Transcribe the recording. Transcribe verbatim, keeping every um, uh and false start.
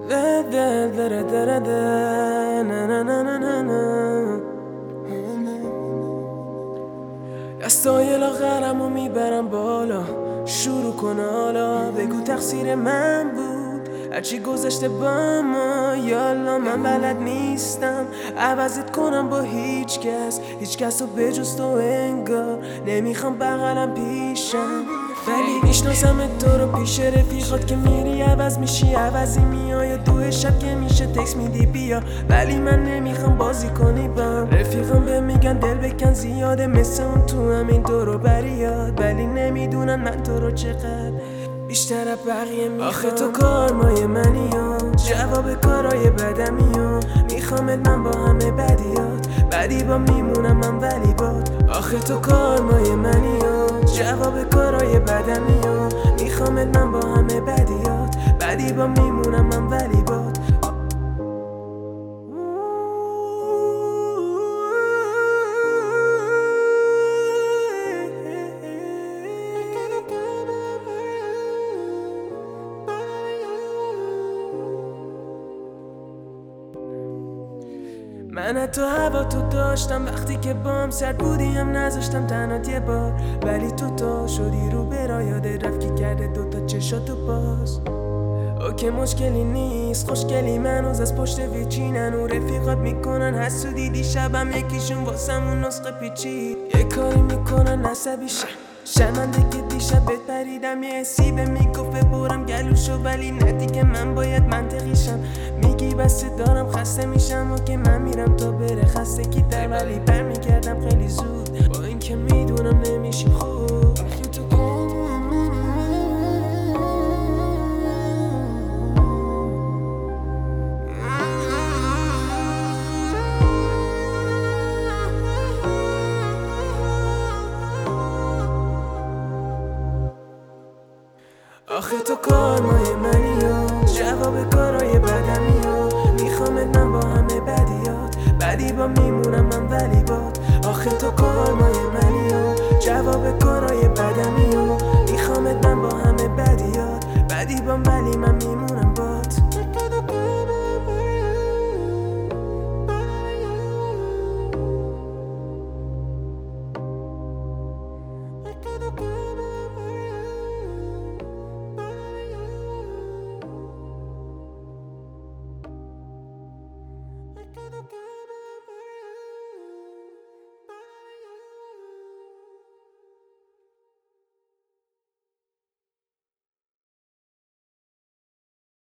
دستای لاغرمو میبرم بالا، شروع کن حالا بگو تقصیر من بود هرچی گذشته با ما. یالا من بلد نیستم عوضت کنم با هیچ کس، هیچ کس رو بجز تو انگار نمیخوام بغلم پیشم، ولی میشناسم تو رو پیش رفیقات که میری عوض میشی، عوضی میای دو شب که میشه تکس میدی بیا، ولی من نمیخوام بازی کنی بام. رفیقم به میگن دل بکن زیاده مثل اون تو همین دورو بریاد، ولی نمیدونن من تو رو چقدر بیشتر از بقیه میخوام. آخه تو کارمای منی ها، جواب کارای بدمی ها، میخوامت من با همه بدیات، بدی با میمونم من ولی باد. آخه تو کارمای منی ها، جواب کارای بدمی ها، میخوامت من با همه بدیات، بدی با میمونم من ولی باد. من حتی هوا تو داشتم وقتی که بام سرد بودیم نذاشتم تنات یه بار، ولی تو تا شدی رو برا یاده رفت که کرده دوتا چشاتو باز. اوکی مشکلی نیست خوشگلی منوز از پشت ویچینن و رفیقات میکنن حسودی، دیشبم یکیشون واسمون نسخه پیچید یه کاری میکنن عصبی شم شرمنده که دیشب بهت پریدم، یه حسی به میگفته برم گلوشو ولی نه دیگه من باید منطقی شم. میگی بسه دارم خسته میشم و که من میرم تا بره خستگی در، ولی برمیگردم خیلی زود با این که میدونم نمیشیم خوب. آخه تو کارمای منی ها، جواب کارای بدمی ها، میخوامت من با همه بدیات، بدی با میمونم من ولی باد. آخه تو کارمای منی ها، جواب کارای